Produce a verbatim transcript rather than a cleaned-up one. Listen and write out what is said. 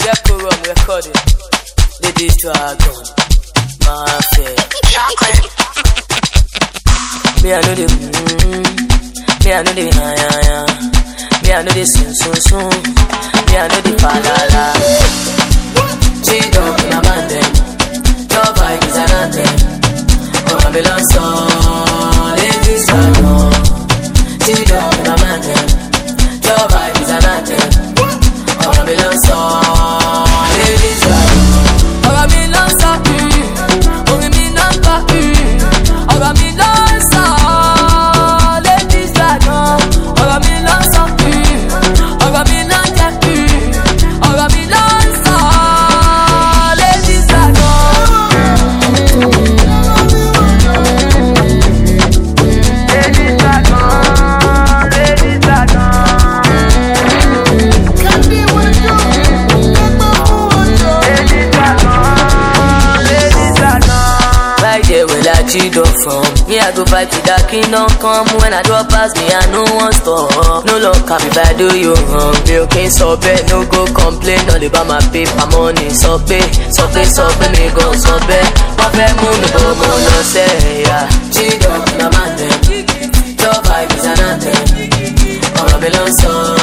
Deco Rum recording. Ladies Dragon. My fair. Chocolate. Me I know the mm, me I know the ya ya ya. Me I know the soon soon soon. Me I know the fa la la. She don't be a man them. Your vibe is an anthem. Oh Babylon song. Ladies Dragon. She don't be a man them. Your vibe is an anthem. Oh Babylon song. Ladies Dragon. Oh Babylon song. Oh Babylon song. Oh Babylon song. Ladies Dragon. Oh Babylon song. Oh Babylon song. Oh Babylon song. Ladies Dragon. Ladies Dragon. Ladies Dragon. Right there where that you do from. Me I go fight to that kingdom come. When I drop past me I no one stop. No love can if I do you wrong. Me okay so bad, no go complain. All about my paper money. So pay, so pay, so pay me go so bad. My bad moon no go mo no say yeah. She don't be my man then. Your vibe is an anthem. Oh Babylon song.